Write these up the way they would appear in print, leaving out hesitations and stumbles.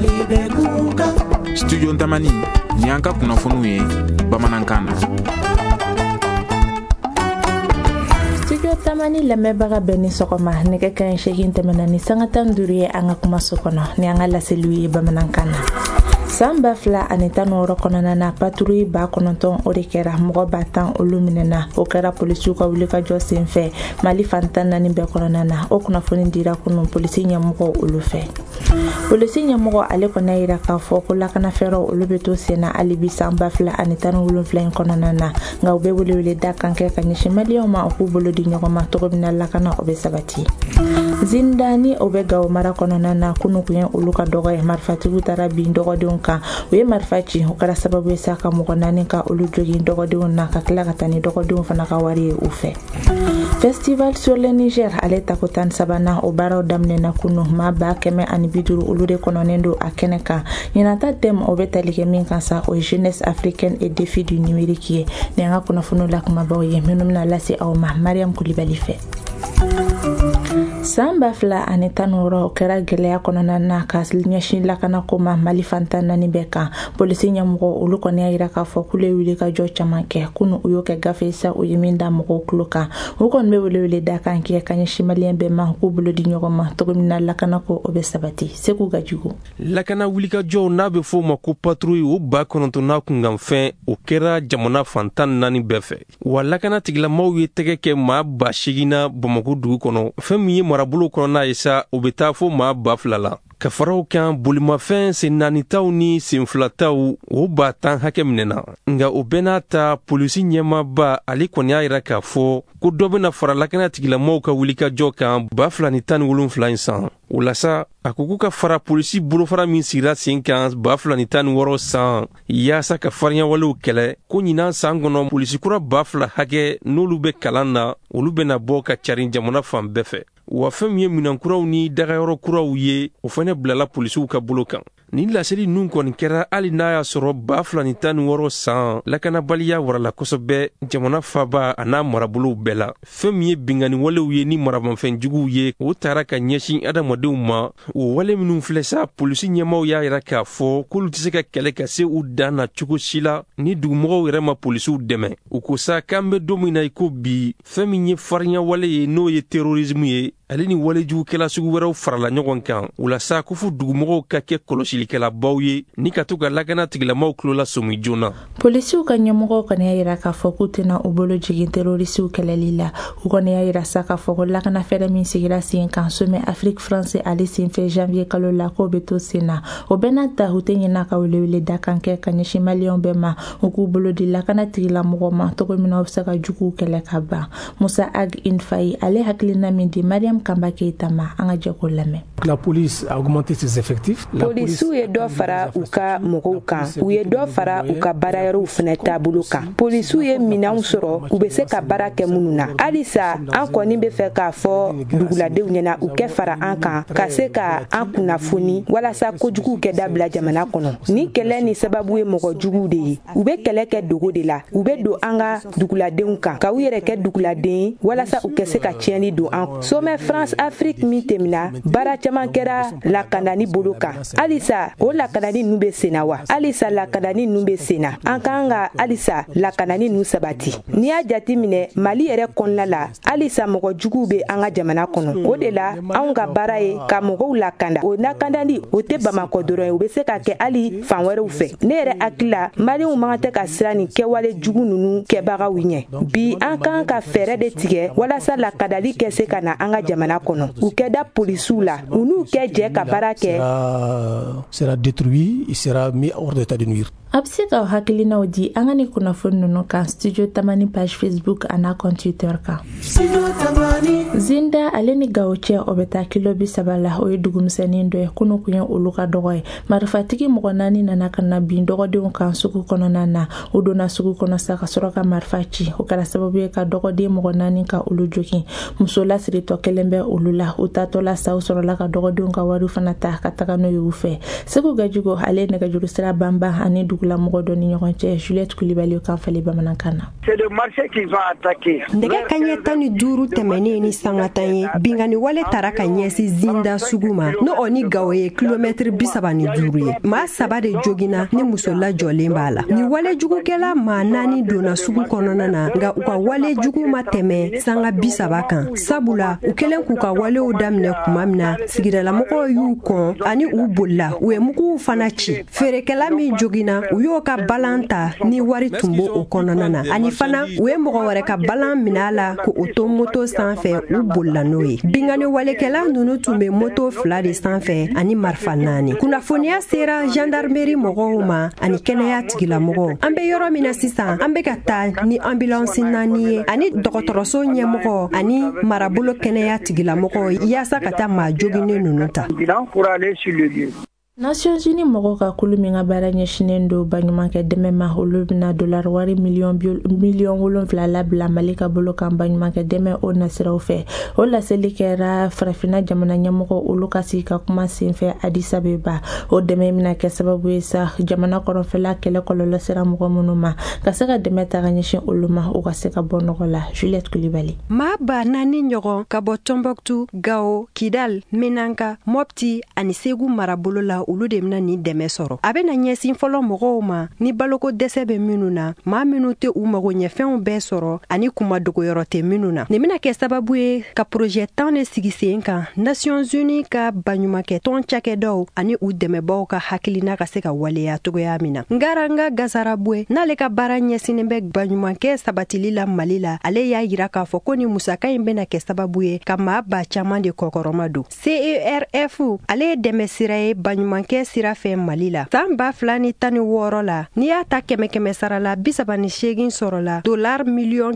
Studio Ntamani ni an ka kunnafoniw ye bamanankan na. Studio Tamani lamɛnbaga bɛɛ ni sɔgɔma nɛgɛ kanɲɛ 8 tɛmɛna ni sanga 15 ye an ka kumaso kɔnɔ ni an ka laseliw ye bamanankan na. San 2016 kɔnɔna na patrouille 9,000 o de kɛra mɔgɔ 10,000 olu minɛna o kɛra polisiw ka wulikajɔ senfɛ Mali fan 14 bɛɛ kɔnɔna na o kunnafoni dira kunun polisi ɲɛmɔgɔ olu fɛ. Polisi ɲɛmɔgɔ ale kɔnɔ yira k'a fɔ ko lakana fɛɛrɛw olu bɛ to senna hali bi san 2017 in kɔnɔna na nka u bɛ welewele da kan kɛ ka ɲɛsin maliyɛnw ma u k'u bolo di ɲɔgɔn ma cogo min na lakana o bɛ sabati. Zindani o bɛ Gawo mara kɔnɔna na kunun kun ye olu ka dɔgɔ ye marifatigiw taara bin dɔgɔdenw kan u ye marifa ci o kɛra sababu ye sa ka mɔgɔ 4 ka olu jogin dɔgɔdenw na ka tila ka taa ni dɔgɔdenw fana ka wari ye u fɛ. Festival sur le Niger ale tako 13nan o baaraw daminɛna kunun maa 150 olu de kɔnɔnen don a kɛnɛ kan ɲinata thème o bɛ tali kɛ min kan sa o ye jeunesse africaine et défi du numérique ye ni an ka kunnafoniw la kumabaw ye minnu bɛna lase aw ma Mariam Kulibali fɛ. San 2016 o kɛra gɛlɛya kɔnɔna na ka ɲɛsin lakana ko ma Mali fan 14 bɛɛ kan polisi ɲɛmɔgɔ olu kɔni y'a jira k'a fɔ k'u ye wulikajɔ caman kɛ kunun u y'o kɛ gafe sa u ye min da mɔgɔw tulo kan u kɔni bɛ welewele da kan kɛ ka ɲɛsin maliyɛn bɛɛ ma k'u bolo di ɲɔgɔn ma cogo min na lakana ko o bɛ sabati Seku Gajugu. Lakana wulikajɔw n'a bɛ fɔ o ma ko patrouille o 9,000 kunkanfɛn o kɛra jamana fan 14 bɛɛ fɛ wa lakana tigilamaw ye tɛgɛ kɛ maa 80,000 Bamako dugu kɔnɔ fɛn min ye marabolo kɔnɔna ye sa o bɛ taa fo maa 2,000 la ka faraw kan bolimafɛn sen 4taw ni sen 2taw o 10,000 hakɛ minɛna nga o bɛɛ n'a ta polisi ɲɛmaaba ale kɔni y'a jira k'a fɔ ko dɔ bɛna fara lakana tigilamaw ka wulikajɔ kan 2017 in san o la sa a ko k'u ka fara polisi bolofara min sigira sen kan 2016 san yaasa ka fariɲawalew kɛlɛ ko ɲinan san kɔnɔ polisikura 2,000 hakɛ n'olu bɛ kalan na olu bɛna bɔ ka carin jamana fan bɛɛ fɛ wa fɛn min ye minankuraw ni dagayɔrɔ kuraw ye o fana bilala polisiw ka bolo kan ni laseli nun kɔni kɛra hali n'a y'a sɔrɔ 2016 san lakanabaliya warala kosɛbɛ jamana faba a n'a marabolow bɛɛ la fɛn min ye binganiwalew ye ni marabanfɛnjuguw ye o taara ka ɲɛsin adamadenw ma o wale minnu filɛ sa polisi ɲɛmaw y'a jira k'a fɔ k'olu tɛ se ka kɛlɛ ka se u dan na cogo si la ni dugumɔgɔw yɛrɛ ma polisiw dɛmɛ u ko sa k'an bɛ don min na i ko bi fɛn min ye fariɲawale ye n'o ye terorisme ye ale ni walejugukɛla sugu wɛrɛw farala ɲɔgɔn kan o la sa ko fo dugumɔgɔw ka kɛ kɔlɔsilikɛlabaw ye ni ka to ka lakana tigilamaw tulo la somi joona polisiw ka ɲɛmɔgɔw kɔni y'a jira k'a fɔ k'u tɛna u bolo jigin terorisiw kɛlɛli la u kɔni y'a jira sa k'a fɔ ko lakana fɛɛrɛ min sigira sen kan sommet Afrique français ale senfɛ janvier kalo la k'o bɛ to sen na o bɛɛ n'a ta u tɛ ɲinɛ ka welewele da kan kɛ ka ɲɛsin maliyɛnw bɛɛ ma u k'u bolo di lakana tigilamɔgɔ ma cogo min na u bɛ se ka juguw kɛlɛ ka ban Musa Ag Infayi ale hakilina min di Mariam Kamba Keita ma an ka jɛko lamɛn. La police a augmenté ses effectifs. Polisiw ye dɔ fara u ka mɔgɔw kan u ye dɔ fara u ka baarayɔrɔw fana taabolo kan polisiw ye minɛnw sɔrɔ u bɛ se ka baara kɛ minnu na halisa an kɔni bɛ fɛ k'a fɔ duguladenw ɲɛna u kɛ fara an kan ka se ka an kunnafoni walasa kojuguw kɛ dabila jamana kɔnɔ ni kɛlɛ ni sababu ye mɔgɔ juguw de ye u bɛ kɛlɛ kɛ dogo de la u bɛ don an ka duguladenw kan ka u yɛrɛ kɛ duguladen walasa u ka se ka tiɲɛni don an sommet France Afrique min tɛmɛna baara caman kɛra lakanani bolo kan halisa o lakanani ninnu bɛ senna wa halisa lakanani ninnu bɛ senna an kan ka halisa lakanani ninnu sabati n'i y'a jate minɛ Mali yɛrɛ kɔnɔna la halisa mɔgɔ juguw bɛ an ka jamana kɔnɔ o de la anw ka baara ye ka mɔgɔw lakanda o lakandani o tɛ Bamakɔ dɔrɔn ye o bɛ se ka kɛ hali fan wɛrɛw fɛ ne yɛrɛ hakili la Maliɲɛnw man tɛ ka siran nin kɛwale jugu ninnu kɛbagaw ɲɛ bi an kan ka fɛɛrɛ de tigɛ walasa lakandali kɛ se ka na an ka jamana kɔnɔ u kɛ da polisiw la u n'u kɛ jɛ ka baara kɛ sera détruit il sera mis hors d'état de nuire. A bɛ se ka hakilinaw di an ka ni kunnafoni ninnu kan Studio Tamani page Facebook a n'a compte Twitter kan. Zinda ale ni Gawo cɛ o bɛ taa kilo 30 la o ye dugumisɛnnin dɔ ye kunun kun ye olu ka dɔgɔ ye marifatigi mɔgɔ 4 nana ka na bin dɔgɔdenw kan sugu kɔnɔna na o donna sugu kɔnɔ sa ka sɔrɔ ka marifa ci o kɛra sababu ye ka dɔgɔden mɔgɔ 4 ka olu jogin muso lasiritɔ kelen bɛ olu la u tatɔ la sa u sɔrɔla ka dɔgɔdenw ka wari fana ta ka taga n'o ye u fɛ Seku Gajugu ale nɛgɛjuru sira banban ani dugu dugulamɔgɔ dɔ ni ɲɔgɔn cɛ. Juliette Coulibaly kan fali bamanankan na. C'est le marché qui va attaquer. Nɛgɛ kaɲɛ 15 tɛmɛnen ni sangatan ye bingani wale tara ka ɲɛsi Zinda sugu ma no o ni Gao ye kilomɛtiri 35 ye. Maa 3 de jogina ni muso lajɔlen b'a la. Ni wale jugukɛla maa 4 donna sugu kɔnɔna na nka u ka wale jugu ma tɛmɛ sanga 30 kan. Sabula u kɛlen k'u ka walew daminɛ kuma min na sigidalamɔgɔw y'u kɔn ani u bolila u ye muguw fana ci. Feerekɛla min jogina u y'o ka balan ta ni wari tun b'o o kɔnɔna na. Ani fana u ye mɔgɔ wɛrɛ ka balan minɛ la ko o to moto sanfɛ u bolila n'o ye. Bingani walekɛla nunu tun bɛ moto 2 de sanfɛ ani marifa 4. Kunnafoniya sera gendarmerie mɔgɔw ma ani kɛnɛya tigilamɔgɔw. An bɛ yɔrɔ min na sisan an bɛ ka taa ni ambulance 4 ye ani dɔgɔtɔrɔso ɲɛmɔgɔ ani marabolo kɛnɛya tigilamɔgɔw yaasa ka taa maa joginen nunu ta. Nations Unies mɔgɔ ka kulu min ka baara ɲɛsinen do baɲumankɛ dɛmɛ ma olu bɛna dollar wari miliyɔn 7 labila Mali ka bolo kan baɲumankɛ dɛmɛ o nasiraw fɛ. O laseli kɛra farafinna jamana ɲɛmɔgɔ olu ka sigi ka kuma senfɛ Addis Abeba. O dɛmɛ bɛna kɛ sababu ye sa jamana kɔrɔnfɛla kɛlɛ kɔlɔlɔ sera mɔgɔ minnu ma ka se ka dɛmɛ ta ka ɲɛsin olu ma o ka se ka bɔ nɔgɔ la. Juliette Coulibaly. Maa ba 4 ɲɔgɔn ka bɔ Tombouctou, Gao, Kidal, Menanka, Mopti ani Segu marabolo la olu de bɛna ni dɛmɛ sɔrɔ. A bɛna ɲɛsin fɔlɔ mɔgɔw ma ni baloko dɛsɛ bɛ minnu na, maa minnu tɛ u mago ɲɛfɛnw bɛɛ sɔrɔ ani kuma dogoyɔrɔ tɛ minnu na. Nin bɛna kɛ sababu ye ka projet 10 de sigi sen kan Nations Unies ka baɲumankɛ tɔn cakɛdaw ani u dɛmɛbaw ka hakilina ka se ka waleya togoya min na. Ngaranga Gazarabue n'ale ka baara ɲɛsinen bɛ baɲumankɛ sabatili la Mali la, ale y'a yira k'a fɔ ko ni musaka in bɛna kɛ sababu ye ka maa ba caman de kɔkɔrɔma don. CERF ale ye dɛmɛ sira ye baɲumankɛ sira fɛ Mali la. San 2016 la n'i y'a ta 100 sara la 38 sɔrɔ la dollar miliyɔn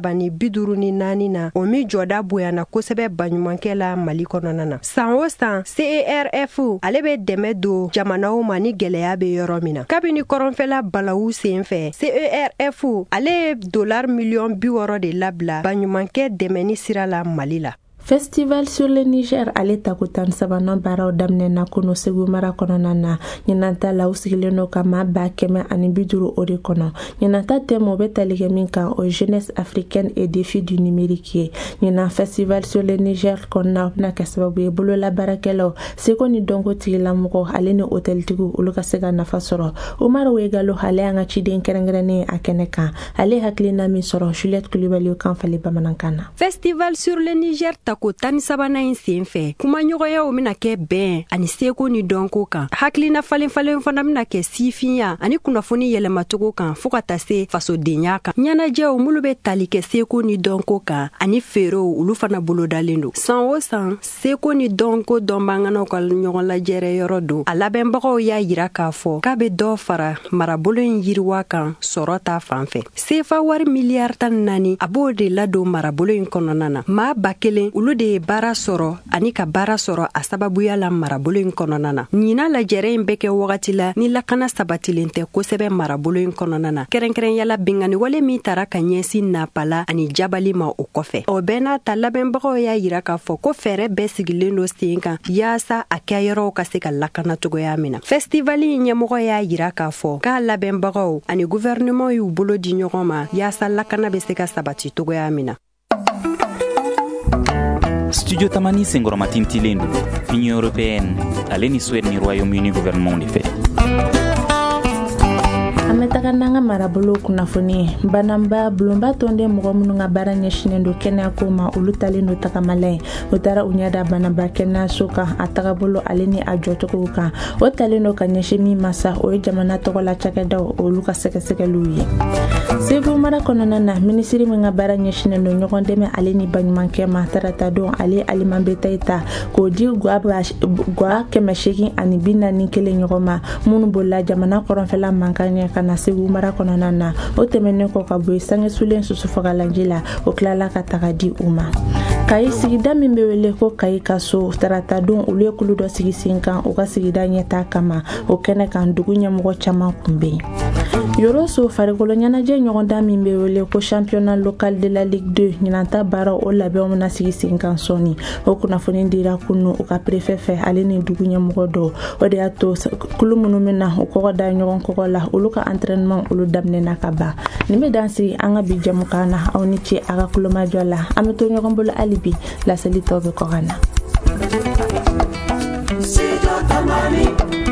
354 na o min jɔda bonyana kosɛbɛ baɲumankɛ la Mali kɔnɔna na. San o san CERF ale bɛ dɛmɛ don jamanaw ma ni gɛlɛya bɛ yɔrɔ min na. Kabini kɔrɔnfɛla balawu sen fɛ CERF ale ye dollar miliyɔn 60 de labila baɲumankɛ dɛmɛni sira la Mali la. Festival sur le Niger ale takutan sabanan baaraw daminɛna Kono Segu mara kɔnɔna na. Ɲinanta la u sigilen no ka maa 150 o de kɔnɔ. Ɲinanta thème o bɛ tali kɛ min kan o jeunesse africaine et défis du numérique ye. Ɲinan Festival sur le Niger kɔnɔna bɛna kɛ sababu ye bolola baarakɛlaw, seko ni dɔnko tigilamɔgɔ ale ni hôteltigiw olu ka se ka nafa sɔrɔ. Umaru Wegalo ale an ka ciden kɛrɛnkɛrɛnnen a kɛnɛ kan. Ale hakilina min sɔrɔ Juliette Coulibaly kan fali bamanankan na. Festival sur le Niger ko 13 in sen fɛ kumaɲɔgɔnyaw bɛna kɛ bɛn ani seko ni dɔnko kan. Hakilina falen-falen fana bɛna kɛ sifinya ani kunnafoni yɛlɛmacogo kan fo ka taa se fasodenya kan. Ɲɛnajɛw mulu bɛ tali kɛ seko ni dɔnko kan ani feerew olu fana bolodalen don. San o san seko ni dɔnko dɔnbanganaw ka ɲɔgɔn lajɛrɛ yɔrɔ don. A labɛnbagaw y'a yira k'a fɔ k'a bɛ dɔ fara marabolo in yiriwa kan sɔrɔ ta fan fɛ. CFA wari miliyari 14 a b'o de ladon marabolo in kɔnɔna na. Maa 1000 olu de ye baara sɔrɔ ani ka baara sɔrɔ a sababuya la marabolo in kɔnɔna na. Ɲina lajɛrɛ in bɛ kɛ wagati la ni lakana sabatilen tɛ kosɛbɛ marabolo in kɔnɔna na. Kɛrɛnkɛrɛnyala bingani wale min tara ka ɲɛsin Napala ani Jabali ma o kɔfɛ. O bɛɛ n'a ta labɛnbagaw y'a yira k'a fɔ ko fɛɛrɛ bɛɛ sigilen do sen kan yaasa a kɛyɔrɔw ka se ka lakana cogoya min na. Festivali in ɲɛmɔgɔ y'a yira k'a fɔ k'a labɛnbagaw ani gouvernement y'u bolo di ɲɔgɔn ma yaasa lakana bɛ se ka sabati cogoya min na. Studio Tamani senkɔrɔma tintilen don Union européenne ale ni Suède ni Royaume-Uni gouvernement de fɛ. An bɛ taga n'an ka marabolo kunnafoni bananba bulonba tɔnden mɔgɔ minnu ka baara ɲɛsinen don kɛnɛyako ma olu talen do tagamala ye o taara u ɲɛda bananba kɛnɛyaso kan a tagabolo ale ni a jɔcogow kan o talen do ka ɲɛsin min ma sa o ye jamana tɔgɔla cakɛdaw olu ka sɛgɛsɛgɛliw ye. Segu mara kɔnɔna na minisiri min ka baara ɲɛsinen do ɲɔgɔn dɛmɛ ale ni baɲumankɛ ma tarata don ale aliman bɛ ta k'o di gwa 841 ɲɔgɔn ma minnu bolila jamana kɔrɔnfɛla mankan ɲɛ ka na Segu mara kɔnɔna na o tɛmɛnen kɔ ka bɔ sangesulen susufagalanji la o tilala ka taga di u ma. Kayi sigida min bɛ wele ko Kayi ka so tarata don olu ye kulu dɔ sigi sen kan u ka sigida ɲɛta kama o kɛnɛ kan dugu ɲɛmɔgɔ caman kun bɛ yen. Yoroso farikolo ɲɛnajɛ ɲɔgɔndan min bɛ wele ko championnat local de la Ligue 2 ɲinanta baara o labɛnw bɛna sigi sen kan sɔnni. O kunnafoni dira kunu u ka préfet fɛ ale ni dugu ɲɛmɔgɔ dɔw. O de y'a to kulu minnu bɛna o kɔgɔ da ɲɔgɔn kɔgɔ la olu ka entraînement olu daminɛna ka ban. Nin bɛ dan sigi an ka bi jɛmukan na aw ni ce a ka kulomajɔ la. An bɛ to ɲɔgɔn bolo hali bi laseli tɔ bɛ kɔkan na.